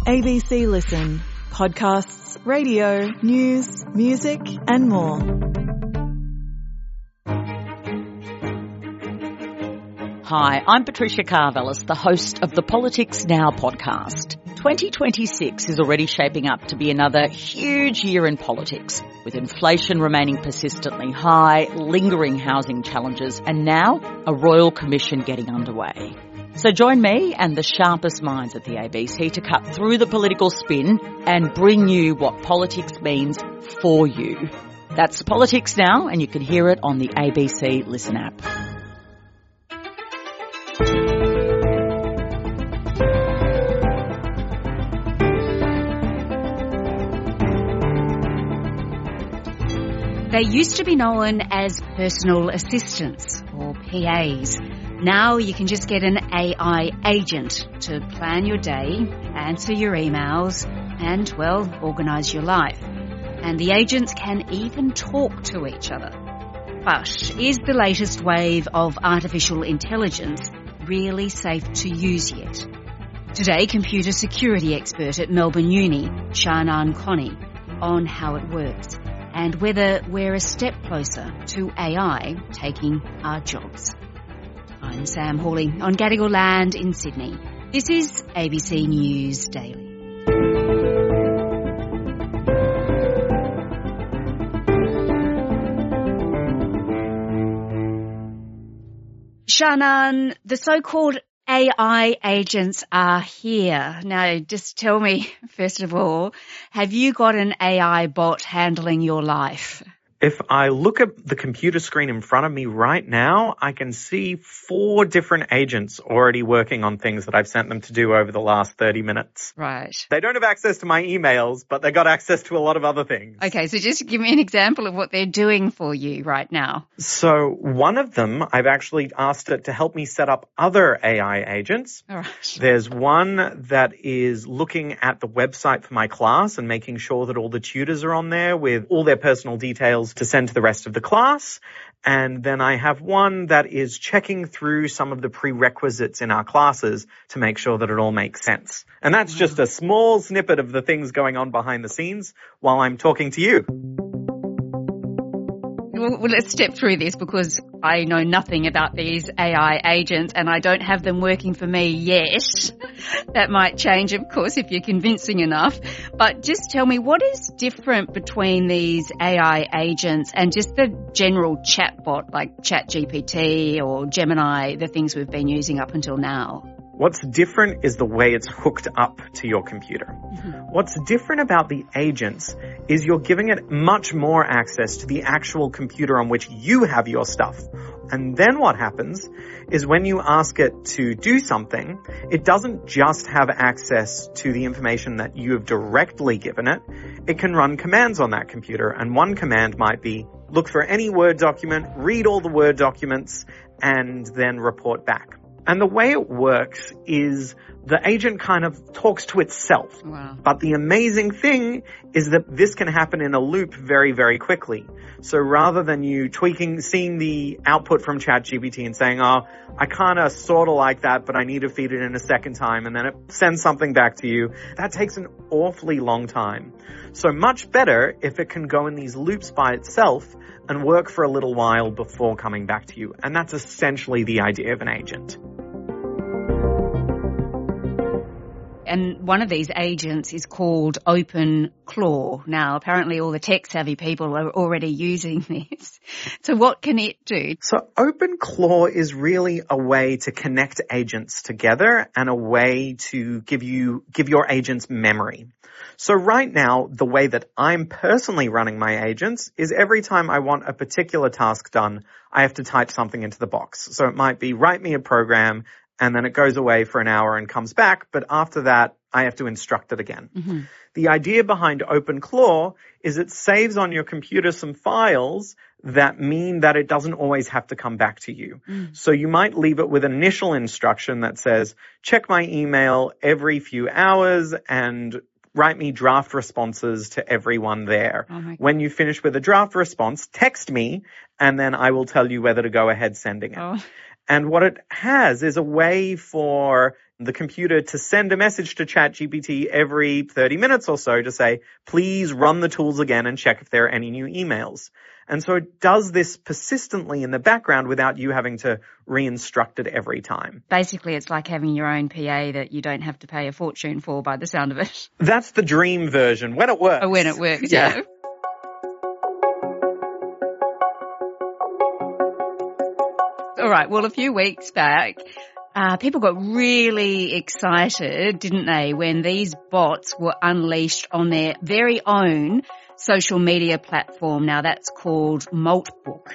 ABC Listen. Podcasts, radio, news, music and more. Hi, I'm Patricia Karvelis, the host of the Politics Now podcast. 2026 is already shaping up to be another huge year in politics, with inflation remaining persistently high, lingering housing challenges, and now a royal commission getting underway. So join me and the sharpest minds at the ABC to cut through the political spin and bring you what politics means for you. That's Politics Now, and you can hear it on the ABC Listen app. They used to be known as personal assistants, or PAs. Now you can just get an AI agent to plan your day, answer your emails, and, well, organise your life. And the agents can even talk to each other. But is the latest wave of artificial intelligence really safe to use yet? Today, computer security expert at Melbourne Uni, Shanaan Connie, on how it works and whether we're a step closer to AI taking our jobs. I'm Sam Hawley on Gadigal Land in Sydney. This is ABC News Daily. Shanaan, the so-called AI agents are here. Now, just tell me, first of all, have you got an AI bot handling your life? If I look at the computer screen in front of me right now, I can see 4 different agents already working on things that I've sent them to do over the last 30 minutes. Right. They don't have access to my emails, but they got access to a lot of other things. Okay, so just give me an example of what they're doing for you right now. So one of them, I've actually asked it to help me set up other AI agents. All right. There's one that is looking at the website for my class and making sure that all the tutors are on there with all their personal details to send to the rest of the class. And then I have one that is checking through some of the prerequisites in our classes to make sure that it all makes sense. And that's just a small snippet of the things going on behind the scenes while I'm talking to you. Well, let's step through this because I know nothing about these AI agents and I don't have them working for me yet. That might change, of course, if you're convincing enough. But just tell me, what is different between these AI agents and just the general chatbot like ChatGPT or Gemini, the things we've been using up until now? What's different is the way it's hooked up to your computer. What's different about the agents is you're giving it much more access to the actual computer on which you have your stuff. And then what happens is when you ask it to do something, it doesn't just have access to the information that you have directly given it. It can run commands on that computer. And one command might be, look for any Word document, read all the Word documents, and then report back. And the way it works is the agent kind of talks to itself. Wow. But the amazing thing is that this can happen in a loop very, very quickly. So rather than you seeing the output from ChatGPT and saying, oh, I kind of sort of like that, but I need to feed it in a second time, and then it sends something back to you, that takes an awfully long time. So much better if it can go in these loops by itself and work for a little while before coming back to you. And that's essentially the idea of an agent. And one of these agents is called OpenClaw. Now, apparently all the tech-savvy people are already using this. So what can it do? So OpenClaw is really a way to connect agents together and a way to give your agents memory. So right now, the way that I'm personally running my agents is every time I want a particular task done, I have to type something into the box. So it might be write me a program, and then it goes away for an hour and comes back. But after that, I have to instruct it again. Mm-hmm. The idea behind OpenClaw is it saves on your computer some files that mean that it doesn't always have to come back to you. So you might leave it with an initial instruction that says, check my email every few hours and write me draft responses to everyone there. When you finish with a draft response, text me, and then I will tell you whether to go ahead sending it. And what it has is a way for the computer to send a message to ChatGPT every 30 minutes or so to say, please run the tools again and check if there are any new emails. And so it does this persistently in the background without you having to re-instruct it every time. Basically, it's like having your own PA that you don't have to pay a fortune for by the sound of it. That's the dream version, when it works. Oh, when it works, yeah. All right, well, a few weeks back, people got really excited, didn't they, when these bots were unleashed on their very own social media platform. Now, that's called Maltbook.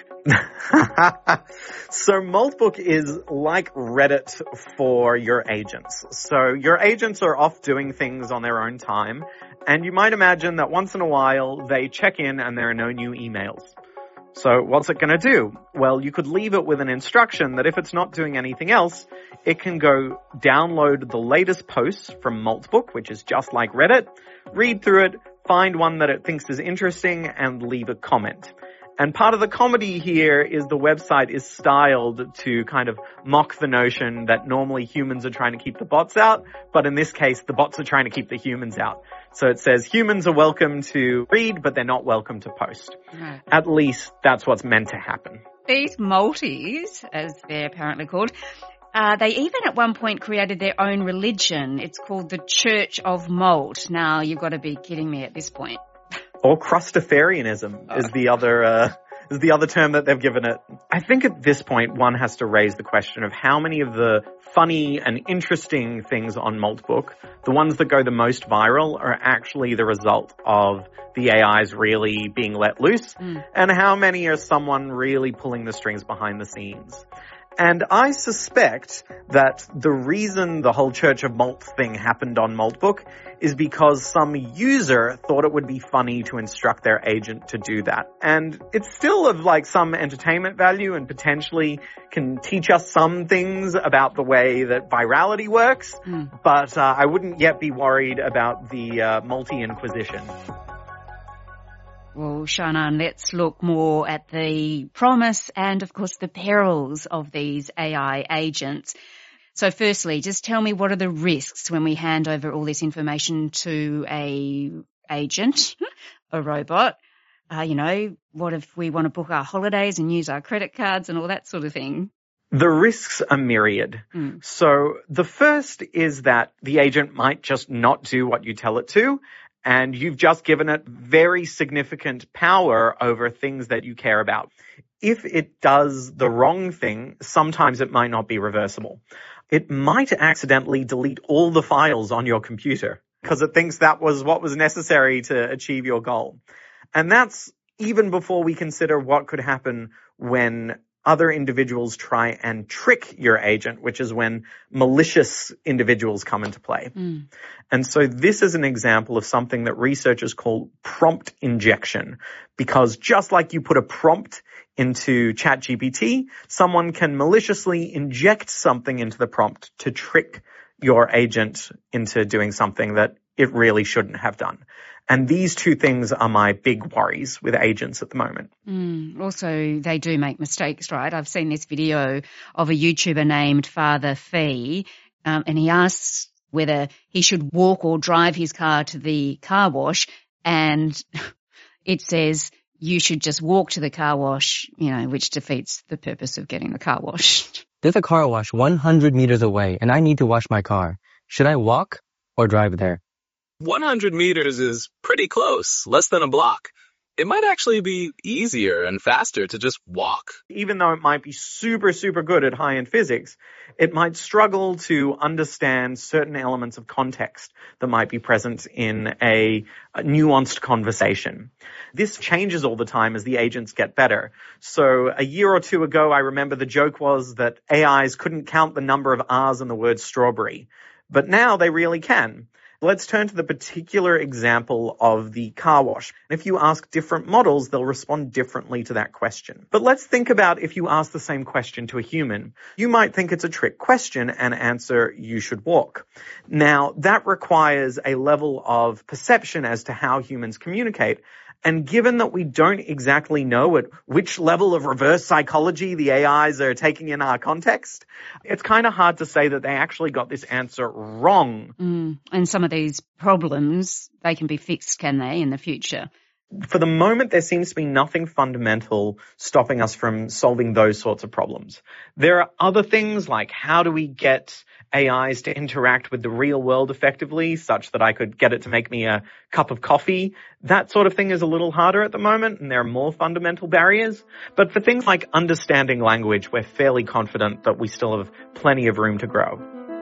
So Maltbook is like Reddit for your agents. So your agents are off doing things on their own time, and you might imagine that once in a while they check in and there are no new emails. So what's it going to do? Well, you could leave it with an instruction that if it's not doing anything else, it can go download the latest posts from Maltbook, which is just like Reddit, read through it, find one that it thinks is interesting, and leave a comment. And part of the comedy here is the website is styled to kind of mock the notion that normally humans are trying to keep the bots out, but in this case, the bots are trying to keep the humans out. So it says humans are welcome to read, but they're not welcome to post. No. At least that's what's meant to happen. These Malties, as they're apparently called, they even at one point created their own religion. It's called the Church of Malt. Now, you've got to be kidding me at this point. Or crustafarianism is the other term that they've given it. I think at this point one has to raise the question of how many of the funny and interesting things on Maltbook, the ones that go the most viral, are actually the result of the AIs really being let loose, and how many are someone really pulling the strings behind the scenes. And I suspect that the reason the whole Church of Malt thing happened on Maltbook is because some user thought it would be funny to instruct their agent to do that. And it's still of like some entertainment value and potentially can teach us some things about the way that virality works, but I wouldn't yet be worried about the multi-inquisition. Well, Shannon, let's look more at the promise and, of course, the perils of these AI agents. So firstly, just tell me, what are the risks when we hand over all this information to a agent, a robot? What if we want to book our holidays and use our credit cards and all that sort of thing? The risks are myriad. So the first is that the agent might just not do what you tell it to, and you've just given it very significant power over things that you care about. If it does the wrong thing, sometimes it might not be reversible. It might accidentally delete all the files on your computer because it thinks that was what was necessary to achieve your goal. And that's even before we consider what could happen when other individuals try and trick your agent, which is when malicious individuals come into play. And so this is an example of something that researchers call prompt injection, because just like you put a prompt into ChatGPT, someone can maliciously inject something into the prompt to trick your agent into doing something that it really shouldn't have done. And these two things are my big worries with agents at the moment. Also, they do make mistakes, right? I've seen this video of a YouTuber named Father Fee, and he asks whether he should walk or drive his car to the car wash, and it says you should just walk to the car wash, which defeats the purpose of getting the car washed. There's a car wash 100 meters away, and I need to wash my car. Should I walk or drive there? 100 meters is pretty close, less than a block. It might actually be easier and faster to just walk. Even though it might be super, super good at high-end physics, it might struggle to understand certain elements of context that might be present in a nuanced conversation. This changes all the time as the agents get better. So a year or two ago, I remember the joke was that AIs couldn't count the number of R's in the word strawberry. But now they really can. Let's turn to the particular example of the car wash. If you ask different models, they'll respond differently to that question. But let's think about if you ask the same question to a human. You might think it's a trick question and answer, you should walk. Now, that requires a level of perception as to how humans communicate. And given that we don't exactly know at which level of reverse psychology the AIs are taking in our context, it's kind of hard to say that they actually got this answer wrong. And some of these problems, they can be fixed, can they, in the future? For the moment, there seems to be nothing fundamental stopping us from solving those sorts of problems. There are other things like how do we get AIs to interact with the real world effectively such that I could get it to make me a cup of coffee. That sort of thing is a little harder at the moment, and there are more fundamental barriers. But for things like understanding language, we're fairly confident that we still have plenty of room to grow.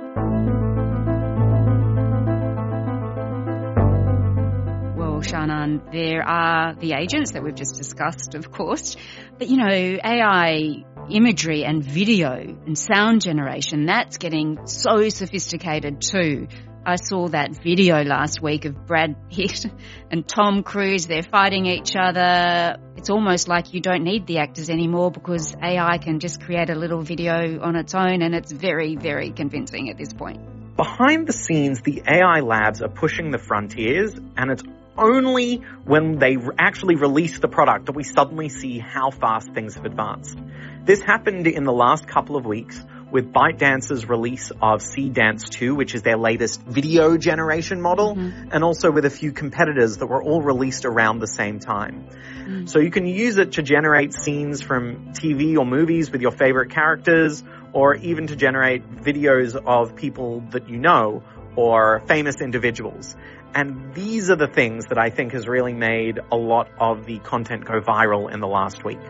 Well, Shannon, there are the agents that we've just discussed, of course. But, AI imagery and video and sound generation, that's getting so sophisticated too. I saw that video last week of Brad Pitt and Tom Cruise. They're fighting each other. It's almost like you don't need the actors anymore because AI can just create a little video on its own, and it's very, very convincing at this point. Behind the scenes, the AI labs are pushing the frontiers, and it's only when they actually release the product that we suddenly see how fast things have advanced. This happened in the last couple of weeks with ByteDance's release of Seedance 2, which is their latest video generation model, and also with a few competitors that were all released around the same time. So you can use it to generate scenes from TV or movies with your favorite characters, or even to generate videos of people that you know, or famous individuals. And these are the things that I think has really made a lot of the content go viral in the last week.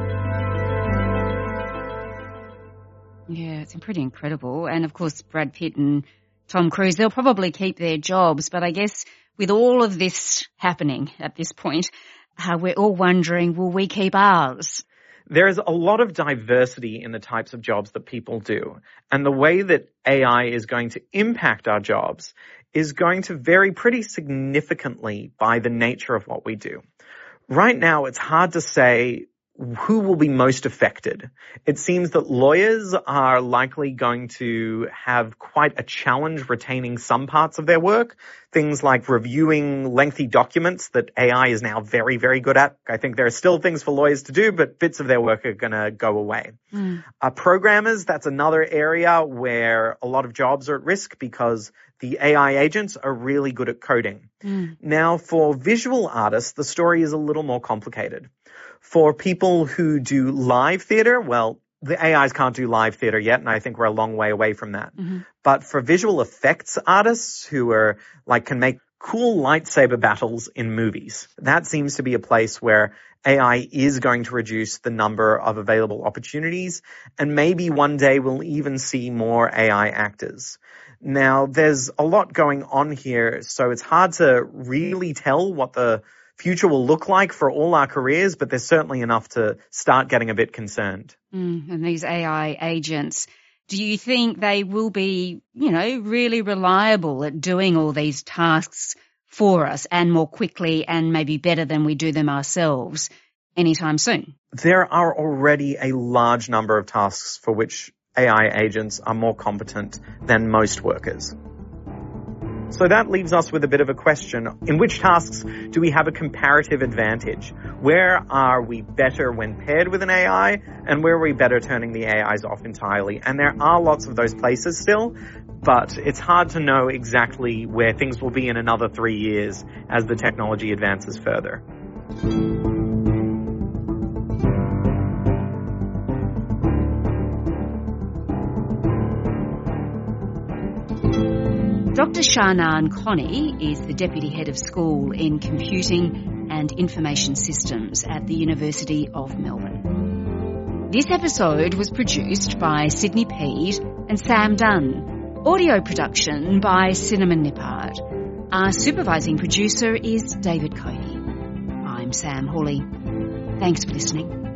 Yeah, it's pretty incredible. And of course, Brad Pitt and Tom Cruise, they'll probably keep their jobs. But I guess with all of this happening at this point, we're all wondering, will we keep ours? There is a lot of diversity in the types of jobs that people do. And the way that AI is going to impact our jobs is going to vary pretty significantly by the nature of what we do. Right now, it's hard to say who will be most affected. It seems that lawyers are likely going to have quite a challenge retaining some parts of their work. Things like reviewing lengthy documents that AI is now very, very good at. I think there are still things for lawyers to do, but bits of their work are going to go away. Programmers, that's another area where a lot of jobs are at risk because the AI agents are really good at coding. Now, for visual artists, the story is a little more complicated. For people who do live theater, well, the AIs can't do live theater yet, and I think we're a long way away from that. But for visual effects artists who are can make cool lightsaber battles in movies, that seems to be a place where AI is going to reduce the number of available opportunities, and maybe one day we'll even see more AI actors. Now, there's a lot going on here, so it's hard to really tell what the future will look like for all our careers, but there's certainly enough to start getting a bit concerned. And these AI agents, do you think they will be, really reliable at doing all these tasks for us and more quickly and maybe better than we do them ourselves anytime soon? There are already a large number of tasks for which AI agents are more competent than most workers. So that leaves us with a bit of a question. In which tasks do we have a comparative advantage? Where are we better when paired with an AI, and where are we better turning the AIs off entirely? And there are lots of those places still, but it's hard to know exactly where things will be in another 3 years as the technology advances further. Dr. Shannon Connie is the Deputy Head of School in Computing and Information Systems at the University of Melbourne. This episode was produced by Sydney Peed and Sam Dunn. Audio production by Cinnamon Nippard. Our supervising producer is David Coney. I'm Sam Hawley. Thanks for listening.